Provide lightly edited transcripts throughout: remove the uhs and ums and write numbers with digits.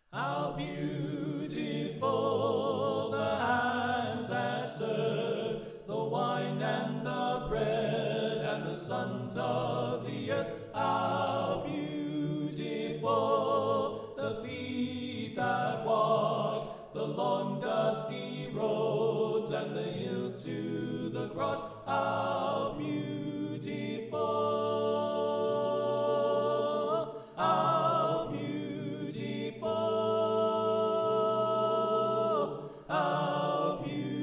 How beautiful the hands that serve the wine and the bread and the sons of the earth. How beautiful the feet that walk the long dusty roads and the hill to the cross. How beautiful, how beautiful, how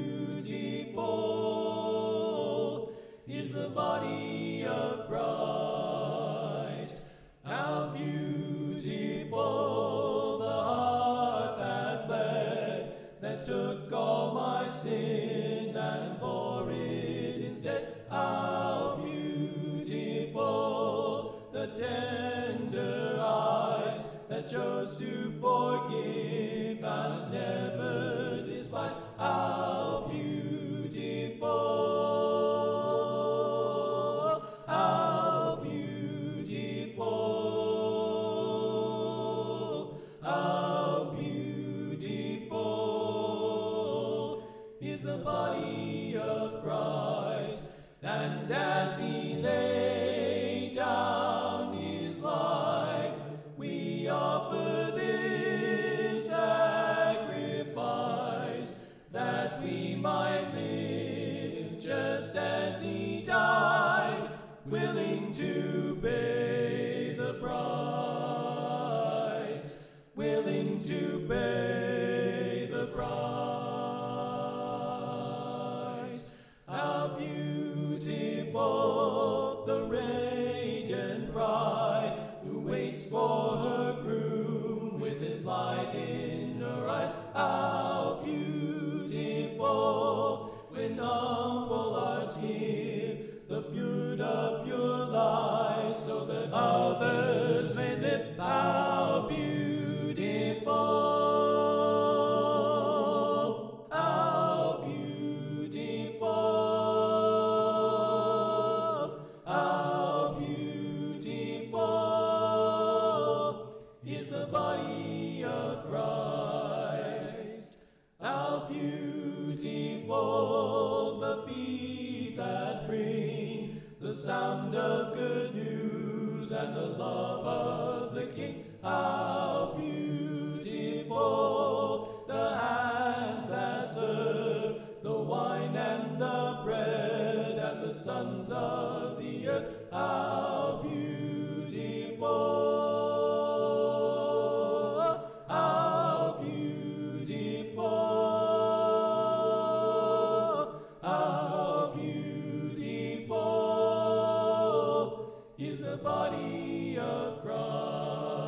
beautiful is the body of Christ. How beautiful the heart that bled, that took all my sin and bore it instead. How beautiful the tender eyes that chose to forgive and never despise. How beautiful, how beautiful, how beautiful is the body of Christ. And as he laid down his life, we offer this sacrifice, that we might live just as he died, willing to pay the price, willing to pay the price. How beautiful the radiant bride, who waits for her groom with his light in her eyes. How beautiful when humble hearts give the fruit of your life, so that others may live. How beautiful, how beautiful, how beautiful is the body of Christ. How beautiful the feet that bring the sound of good news and the love of the King. How beautiful the hands that serve the wine and the bread and the sons of the earth. How beautiful, how beautiful, how beautiful is the body of Christ.